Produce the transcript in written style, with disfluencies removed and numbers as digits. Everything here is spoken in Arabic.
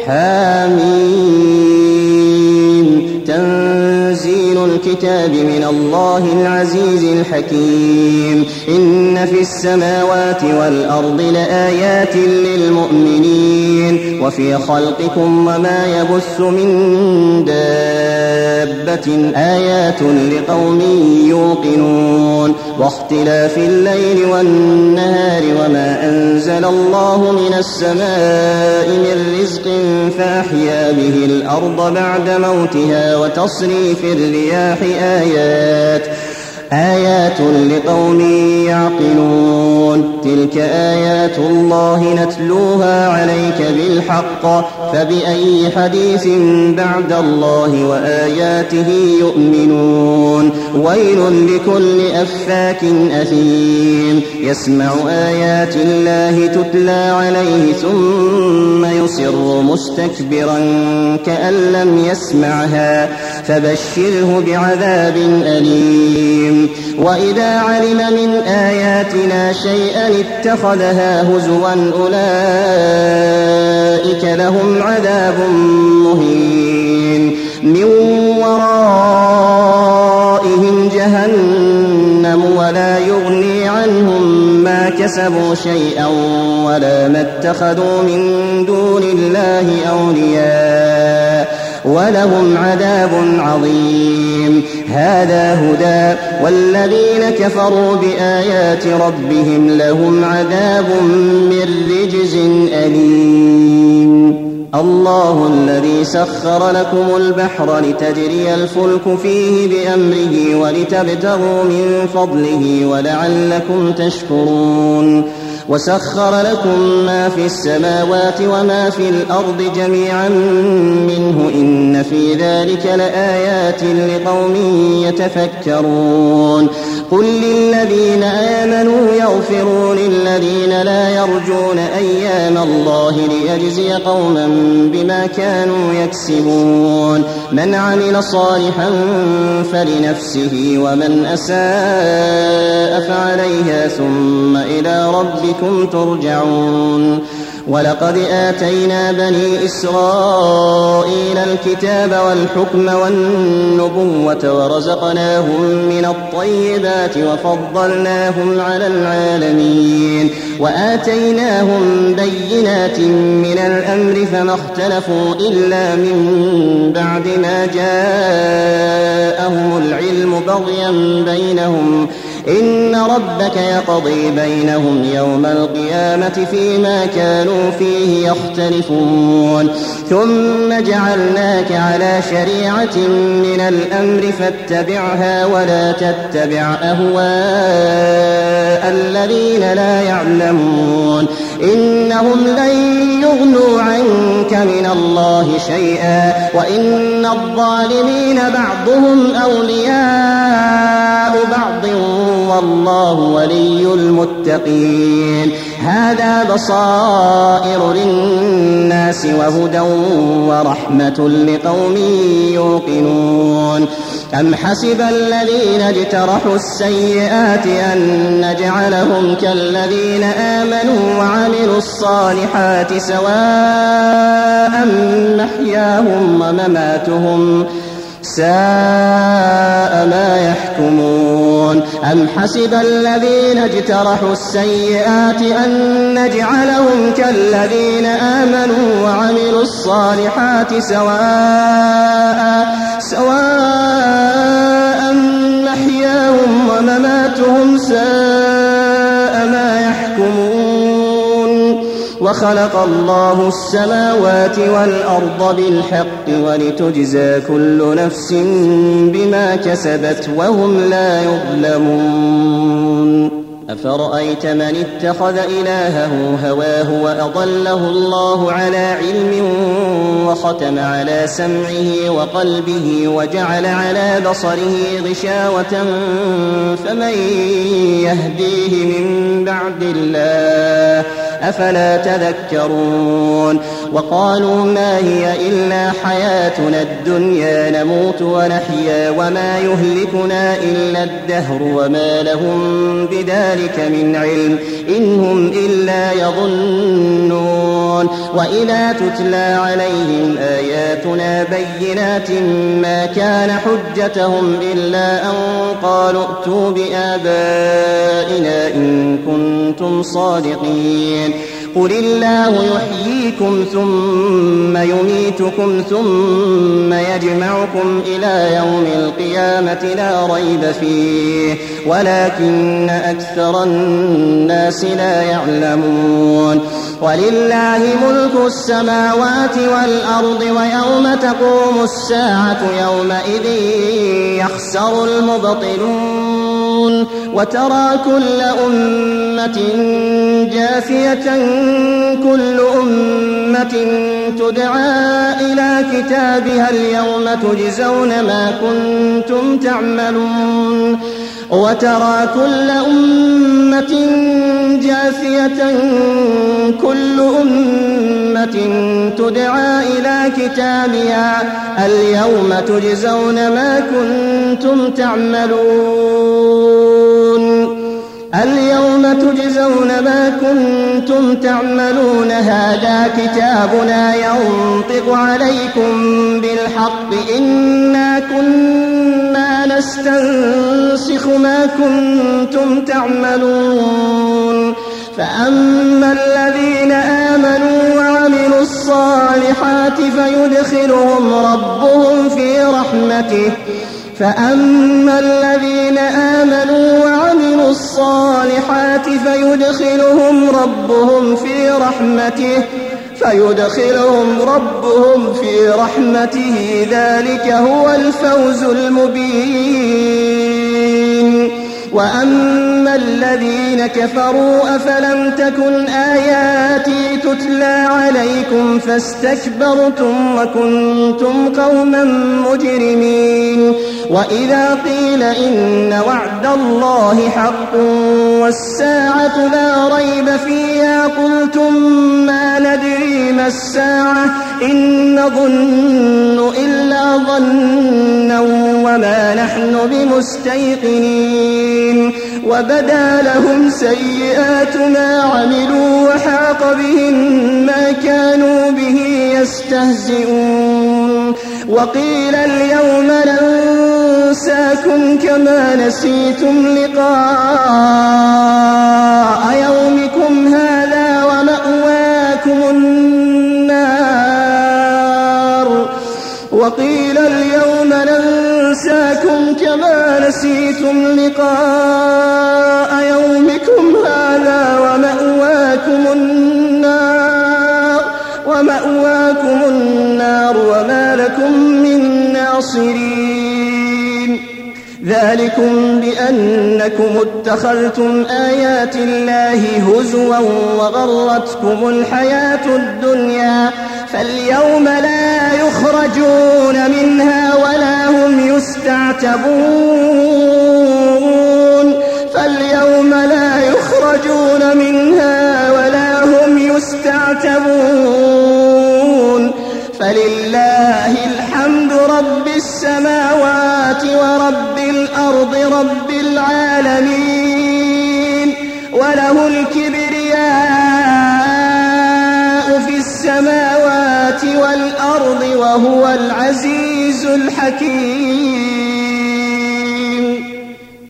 حميم تنزيل الكتاب من الله العزيز الحكيم إن في السماوات والأرض لآيات للمؤمنين وفي خلقكم وما يبث من دابة آيات لقوم يوقنون واختلاف الليل والنهار وما أنزل الله من السماء من رزق فأحيا به الأرض بعد موتها وتصريف الرياح آيات لقوم يعقلون تلك آيات الله نتلوها عليك بالحق فبأي حديث بعد الله وآياته يؤمنون ويل لكل أفاك أثيم يسمع آيات الله تتلى عليه ثم يصر مستكبرا كأن لم يسمعها فبشره بعذاب أليم وإذا علم من آياتنا شيئا اتخذها هزوا أولئك لهم عذاب مهين من ورائهم جهنم ولا يغني عنهم ما كسبوا شيئا ولا ما اتخذوا من دون الله أولياء ولهم عذاب عظيم هذا هدى والذين كفروا بآيات ربهم لهم عذاب من رجز أليم الله الذي سخر لكم البحر لتجري الفلك فيه بأمره ولتبتغوا من فضله ولعلكم تشكرون وسخر لكم ما في السماوات وما في الأرض جميعا منه إن في ذلك لآيات لقوم يتفكرون قل للذين آمنوا يغفروا للذين لا يرجون أيام الله ليجزي قوما بما كانوا يكسبون من عمل صالحا فلنفسه ومن أساء فعليها ثم إلى ربكم ترجعون ولقد آتينا بني إسرائيل الكتاب والحكم والنبوة ورزقناهم من الطيبات وفضلناهم على العالمين وآتيناهم بينات من الأمر فما اختلفوا إلا من بعد ما جاءهم العلم بغيا بينهم إن ربك يقضي بينهم يوم القيامة فيما كانوا فيه يختلفون ثم جعلناك على شريعة من الأمر فاتبعها ولا تتبع أهواء الذين لا يعلمون إنهم لن يغنوا عنك من الله شيئا وإن الظالمين بعضهم أولياء بعض والله ولي المتقين هذا بصائر للناس وهدى ورحمة لقوم يوقنون أم حسب الذين اجترحوا السيئات أن نجعلهم كالذين آمنوا وعملوا الصالحات سواء محياهم ومماتهم ساء ما يحكمون أم حسب الذين اجترحوا السيئات أن نجعلهم كالذين آمنوا وعملوا الصالحات سواء محياهم ومماتهم ساء ما يحكمون وخلق الله السماوات والأرض بالحق ولتجزى كل نفس بما كسبت وهم لا يظلمون أفرأيت من اتخذ إلهه هواه وأضله الله على علم وختم على سمعه وقلبه وجعل على بصره غشاوة فمن يهديه من بعد الله أفلا تذكرون وقالوا ما هي إلا حياتنا الدنيا نموت ونحيا وما يهلكنا إلا الدهر وما لهم بذلك من علم إن هم إلا يظنون وإذا تتلى عليهم آياتنا بينات ما كان حجتهم إلا أن قالوا ائتوا بآبائنا إن كنتم صادقين قل الله يحييكم ثم يميتكم ثم يجمعكم إلى يوم القيامة لا ريب فيه ولكن أكثر الناس لا يعلمون ولله ملك السماوات والأرض ويوم تقوم الساعة يومئذ يخسر المبطلون وترى كل أمة جاثية كل أمة تدعى إلى كتابها اليوم تجزون ما كنتم تعملون وترى كل أمة جاثية كل أمة تدعى إلى كتابها اليوم تجزون ما كنتم تعملون اليوم تجزون ما كنتم تعملون هذا كتابنا ينطق عليكم بالحق إنا كنا نستنسخ ما كنتم تعملون فأما الذين آمنوا وعملوا الصالحات فيدخلهم ربهم في رحمته فأما الذين آمنوا وعملوا الصالحات فيدخلهم ربهم في رحمته ذلك هو الفوز المبين وأما الذين كفروا أفلم تكن آياتي تتلى عليكم فاستكبرتم وكنتم قوما مجرمين وإذا قيل إن وعد الله حق والساعة لا ريب فيها قلتم ما ندري ما الساعة إن نظن إلا ظنا وما نحن بمستيقنين وبدا لهم سيئات ما عملوا وحاق بهم ما كانوا به يستهزئون وقيل اليوم ننساكم كما نسيتم لقاء يومكم هذا ومأواكم النار وقيل اليوم ننساكم كما نسيتم لقاء يومكم هذا ومأواكم النار وما لكم من ناصرين ذلكم بأنكم اتخذتم آيات الله هزوا وغرتكم الحياة الدنيا فاليوم لا يخرجون منها ولا هم يستعتبون فلله الحمد رب السماوات ورب الأرض رب العالمين وله الكبرياء في السماوات والأرض وهو العزيز الحكيم